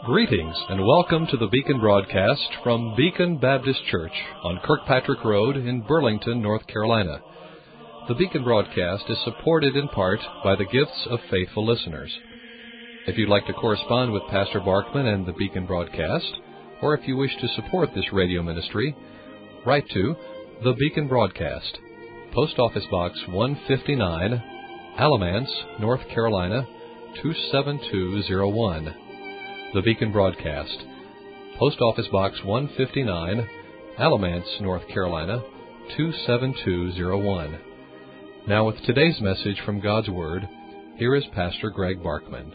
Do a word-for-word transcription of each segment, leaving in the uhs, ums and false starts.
Greetings and welcome to the Beacon broadcast from Beacon Baptist Church on Kirkpatrick Road in Burlington, North Carolina. The Beacon broadcast is supported in part by the gifts of faithful listeners. If you'd like to correspond with Pastor Barkman and the Beacon broadcast, or if you wish to support this radio ministry, write to The Beacon Broadcast, Post Office Box one fifty-nine, Alamance, North Carolina, two seven two zero one. The Beacon Broadcast, Post Office Box one fifty-nine, Alamance, North Carolina, two seven two zero one. Now with today's message from God's Word, here is Pastor Greg Barkman.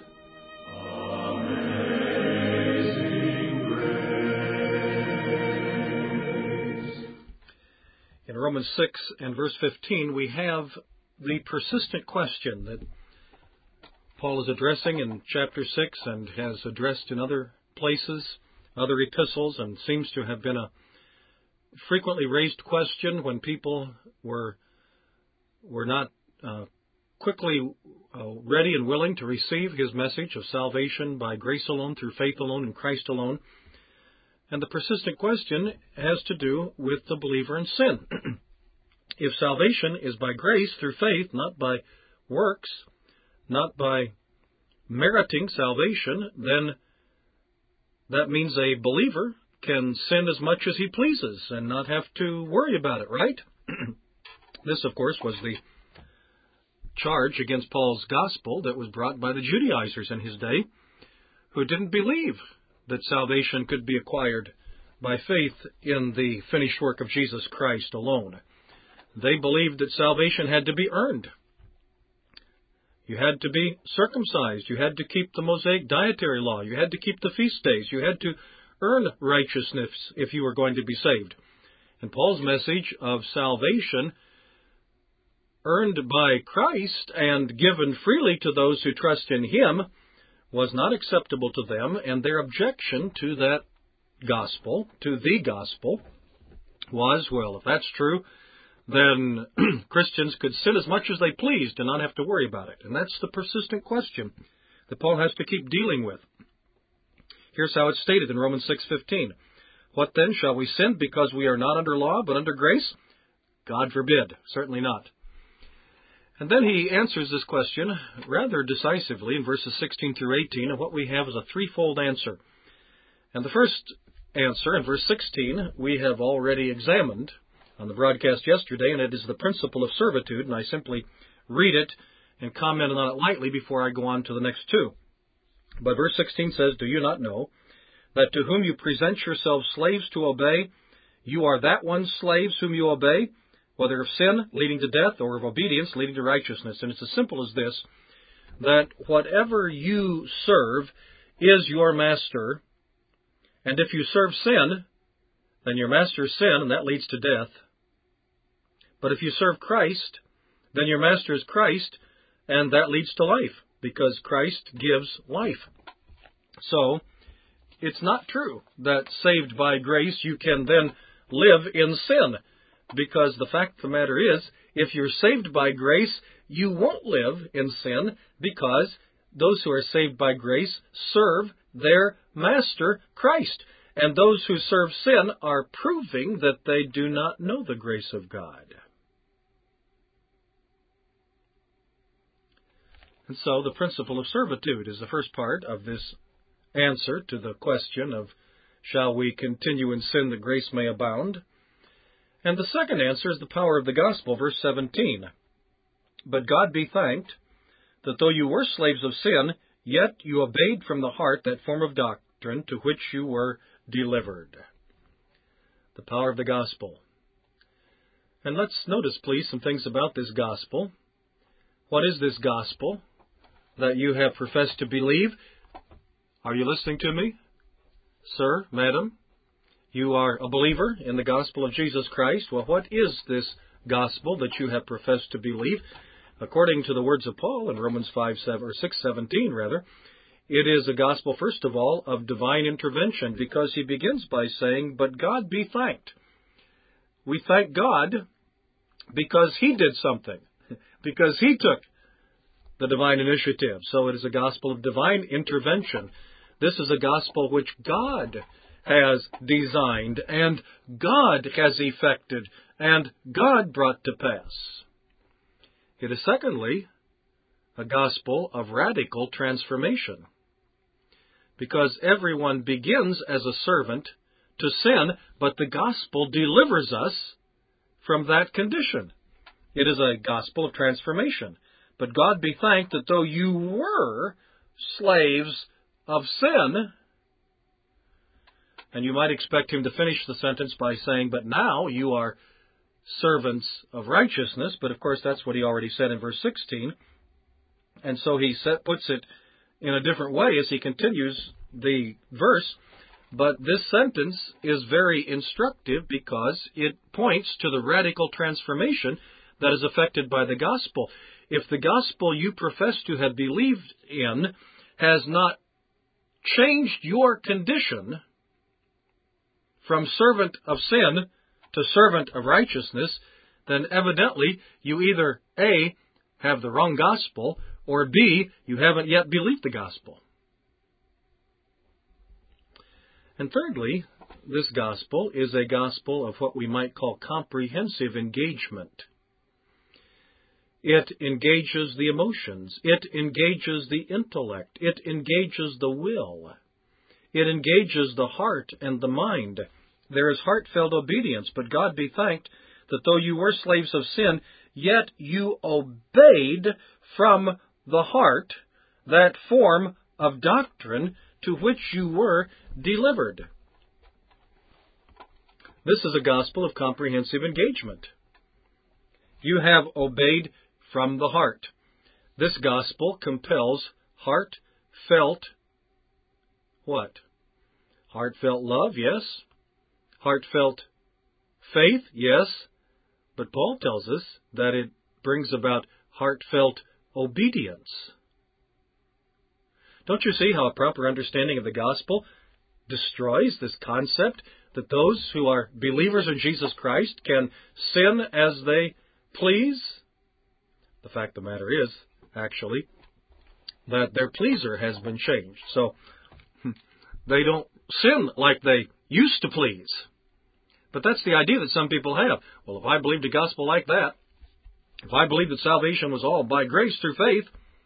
In Romans six and verse fifteen, we have the persistent question that Paul is addressing in chapter six and has addressed in other places, other epistles, and seems to have been a frequently raised question when people were were not uh, quickly uh, ready and willing to receive his message of salvation by grace alone, through faith alone, in Christ alone. And the persistent question has to do with the believer in sin. If salvation is by grace through faith, not by works, not by meriting salvation, then that means a believer can sin as much as he pleases and not have to worry about it, right? This, of course, was the charge against Paul's gospel that was brought by the Judaizers in his day, who didn't believe that salvation could be acquired by faith in the finished work of Jesus Christ alone. They believed that salvation had to be earned. You had to be circumcised. You had to keep the Mosaic dietary law. You had to keep the feast days. You had to earn righteousness if you were going to be saved. And Paul's message of salvation, earned by Christ and given freely to those who trust in Him, was not acceptable to them, and their objection to that gospel, to the gospel, was, well, if that's true, then Christians could sin as much as they pleased and not have to worry about it. And that's the persistent question that Paul has to keep dealing with. Here's how it's stated in Romans six fifteen. What then, shall we sin because we are not under law but under grace? God forbid. Certainly not. And then he answers this question rather decisively in verses sixteen through eighteen, and what we have is a threefold answer. And the first answer in verse sixteen we have already examined on the broadcast yesterday, and it is the principle of servitude, and I simply read it and comment on it lightly before I go on to the next two. But verse sixteen says, Do you not know that to whom you present yourselves slaves to obey, you are that one's slaves whom you obey, whether of sin leading to death or of obedience leading to righteousness? And it's as simple as this, that whatever you serve is your master, and if you serve sin, then your master's sin, and that leads to death. But if you serve Christ, then your master is Christ, and that leads to life, because Christ gives life. So, it's not true that saved by grace you can then live in sin, because the fact of the matter is, if you're saved by grace, you won't live in sin, because those who are saved by grace serve their master, Christ. And those who serve sin are proving that they do not know the grace of God. And so the principle of servitude is the first part of this answer to the question of, shall we continue in sin that grace may abound? And the second answer is the power of the gospel, verse seventeen. But God be thanked that though you were slaves of sin, yet you obeyed from the heart that form of doctrine to which you were delivered. The power of the gospel. And let's notice, please, some things about this gospel. What is this gospel that you have professed to believe? Are you listening to me? Sir, madam, you are a believer in the gospel of Jesus Christ. Well, what is this gospel that you have professed to believe? According to the words of Paul in Romans five, seven, or six seventeen, rather, it is a gospel, first of all, of divine intervention, because he begins by saying, but God be thanked. We thank God because He did something, because He took the divine initiative. So it is a gospel of divine intervention. This is a gospel which God has designed, and God has effected, and God brought to pass. It is, secondly, a gospel of radical transformation, because everyone begins as a servant to sin, but the gospel delivers us from that condition. It is a gospel of transformation. But God be thanked that though you were slaves of sin, and you might expect him to finish the sentence by saying, but now you are servants of righteousness. But of course that's what he already said in verse sixteen. And so he set, puts it in a different way as he continues the verse. But this sentence is very instructive because it points to the radical transformation that is effected by the gospel. If the gospel you profess to have believed in has not changed your condition from servant of sin to servant of righteousness, then evidently you either A, have the wrong gospel, or B, you haven't yet believed the gospel. And thirdly, this gospel is a gospel of what we might call comprehensive engagement. It engages the emotions. It engages the intellect. It engages the will. It engages the heart and the mind. There is heartfelt obedience, but God be thanked that though you were slaves of sin, yet you obeyed from the heart that form of doctrine to which you were delivered. This is a gospel of comprehensive engagement. You have obeyed from the heart. This gospel compels heartfelt what? Heartfelt love, yes. Heartfelt faith, yes. But Paul tells us that it brings about heartfelt obedience. Don't you see how a proper understanding of the gospel destroys this concept that those who are believers in Jesus Christ can sin as they please? The fact of the matter is, actually, that their pleaser has been changed. So they don't sin like they used to please. But that's the idea that some people have. Well, if I believed a gospel like that, if I believed that salvation was all by grace through faith,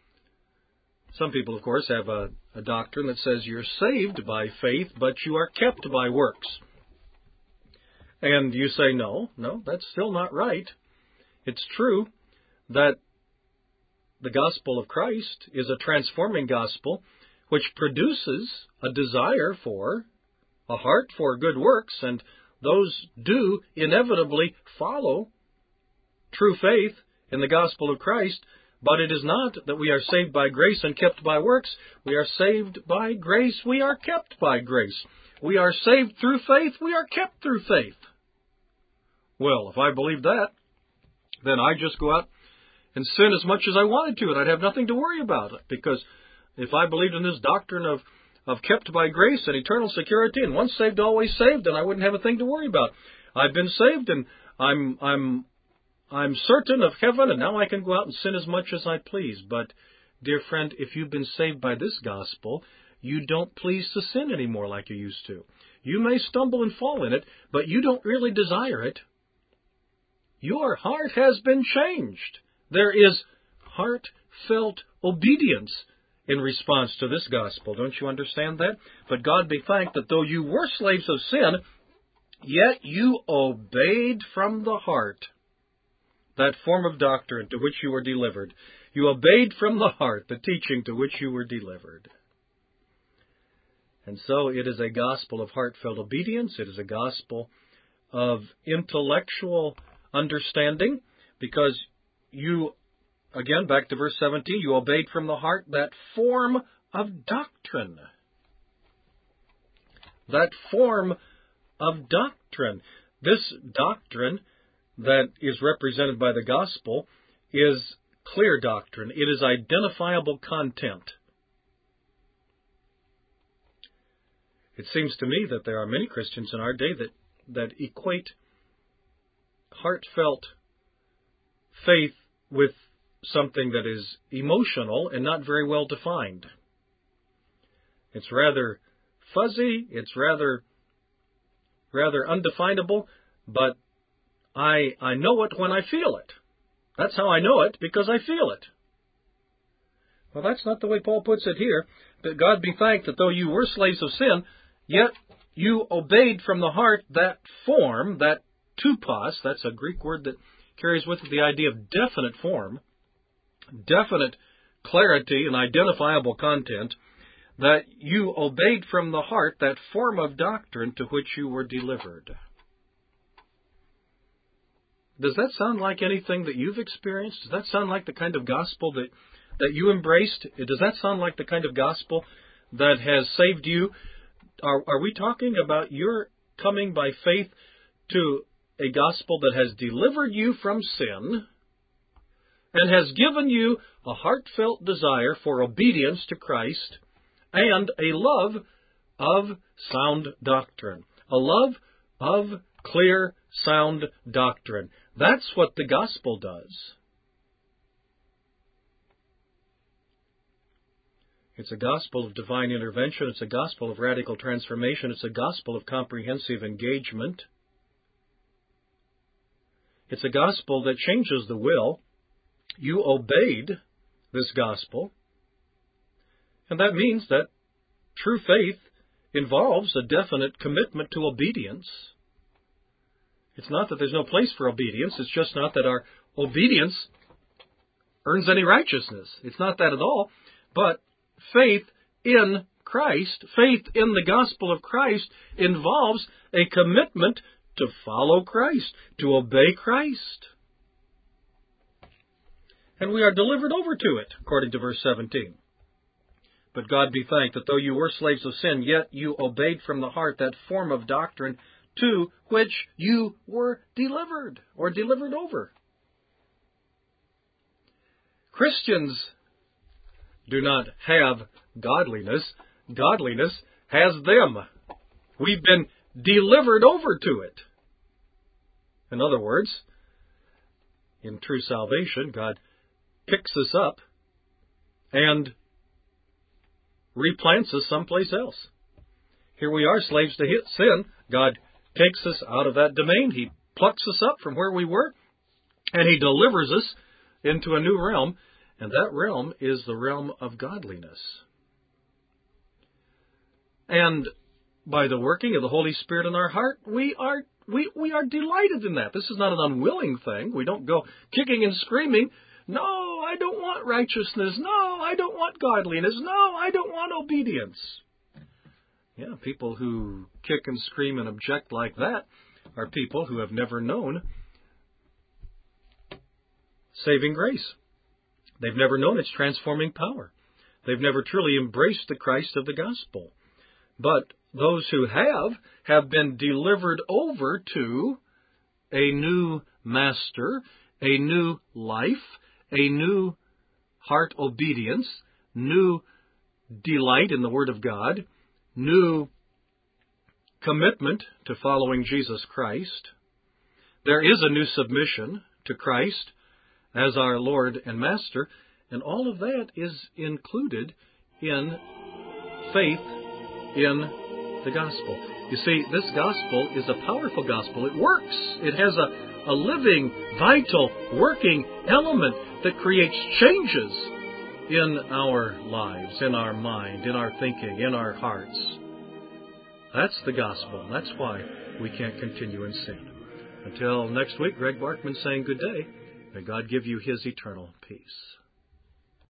some people, of course, have a, a doctrine that says you're saved by faith, but you are kept by works. And you say, no, no, that's still not right. It's true that the gospel of Christ is a transforming gospel which produces a desire for, a heart for good works, and those do inevitably follow true faith in the gospel of Christ. But it is not that we are saved by grace and kept by works. We are saved by grace. We are kept by grace. We are saved through faith. We are kept through faith. Well, if I believed that, then I'd just go out and sin as much as I wanted to, and I'd have nothing to worry about it. Because if I believed in this doctrine of, of kept by grace and eternal security, and once saved, always saved, then I wouldn't have a thing to worry about. I've been saved, and I'm I'm I'm certain of heaven, and now I can go out and sin as much as I please. But, dear friend, if you've been saved by this gospel, you don't please to sin anymore like you used to. You may stumble and fall in it, but you don't really desire it. Your heart has been changed. There is heartfelt obedience in response to this gospel. Don't you understand that? But God be thanked that though you were slaves of sin, yet you obeyed from the heart that form of doctrine to which you were delivered. You obeyed from the heart the teaching to which you were delivered. And so it is a gospel of heartfelt obedience. It is a gospel of intellectual understanding, because you, again, back to verse seventeen, you obeyed from the heart that form of doctrine. That form of doctrine. This doctrine that is represented by the gospel is clear doctrine. It is identifiable content. It seems to me that there are many Christians in our day that, that equate heartfelt faith with something that is emotional and not very well defined. It's rather fuzzy. It's rather, rather undefinable, but I, I know it when I feel it. That's how I know it, because I feel it. Well, that's not the way Paul puts it here. But God be thanked that though you were slaves of sin, yet you obeyed from the heart that form, that tupos, that's a Greek word that carries with it the idea of definite form, definite clarity and identifiable content, that you obeyed from the heart that form of doctrine to which you were delivered. Does that sound like anything that you've experienced? Does that sound like the kind of gospel that, that you embraced? Does that sound like the kind of gospel that has saved you? Are, are we talking about your coming by faith to a gospel that has delivered you from sin and has given you a heartfelt desire for obedience to Christ and a love of sound doctrine, a love of clear, sound doctrine? That's what the gospel does. It's a gospel of divine intervention. It's a gospel of radical transformation. It's a gospel of comprehensive engagement. It's a gospel that changes the will. You obeyed this gospel. And that means that true faith involves a definite commitment to obedience. It's not that there's no place for obedience. It's just not that our obedience earns any righteousness. It's not that at all. But faith in Christ, faith in the gospel of Christ, involves a commitment to follow Christ, to obey Christ. And we are delivered over to it, according to verse seventeen. But God be thanked that though you were slaves of sin, yet you obeyed from the heart that form of doctrine to which you were delivered, or delivered over. Christians do not have godliness. Godliness has them. We've been delivered over to it. In other words, in true salvation, God picks us up and replants us someplace else. Here we are, slaves to sin. God takes us out of that domain. He plucks us up from where we were, and He delivers us into a new realm, and that realm is the realm of godliness. And by the working of the Holy Spirit in our heart, we are we, we are delighted in that. This is not an unwilling thing. We don't go kicking and screaming, no, I don't want righteousness. No, I don't want godliness. No, I don't want obedience. Yeah, people who kick and scream and object like that are people who have never known saving grace. They've never known its transforming power. They've never truly embraced the Christ of the gospel. But those who have, have been delivered over to a new master, a new life, a new heart obedience, new delight in the Word of God, new commitment to following Jesus Christ. There is a new submission to Christ as our Lord and Master, and all of that is included in faith in the gospel. You see, this gospel is a powerful gospel. It works. It has a, a living, vital, working element that creates changes in our lives, in our mind, in our thinking, in our hearts. That's the gospel. That's why we can't continue in sin. Until next week, Greg Barkman saying good day. May God give you His eternal peace.